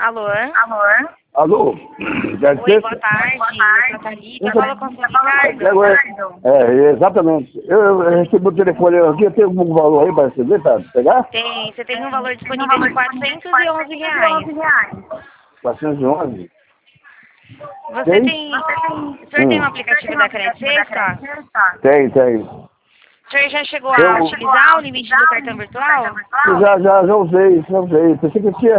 Alô? Alô? Oi, boa tarde. Eu falo com o seu Ricardo. Exatamente. Eu recebi o telefone aqui, eu tenho algum valor aí para receber, tá? Pegar? Tem. Você tem um valor disponível de R$411. 411? Você tem... O senhor tem um aplicativo da Crédito Sexta? Tem. O senhor já chegou a utilizar o limite do cartão virtual? Já usei. Pensei que tinha